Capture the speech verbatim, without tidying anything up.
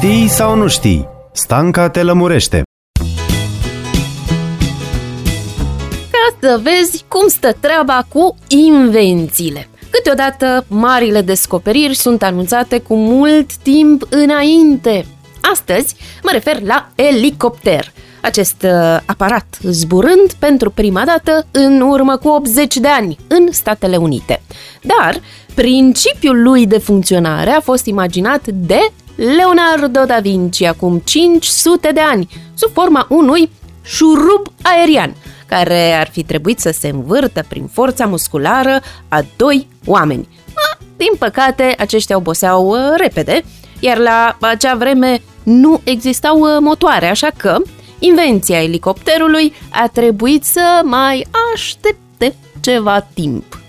Știi sau nu știi? Stanca te lămurește. Ca să vezi cum stă treaba cu invențiile. Câteodată, marile descoperiri sunt anunțate cu mult timp înainte. Astăzi mă refer la elicopter. Acest uh, aparat zburând pentru prima dată în urmă cu optzeci de ani în Statele Unite. Dar principiul lui de funcționare a fost imaginat de Leonardo da Vinci acum cinci sute de ani, sub forma unui șurub aerian, care ar fi trebuit să se învârtă prin forța musculară a doi oameni. A, din păcate, aceștia oboseau uh, repede, iar la acea vreme nu existau uh, motoare, așa că invenția elicopterului a trebuit să mai aștepte ceva timp.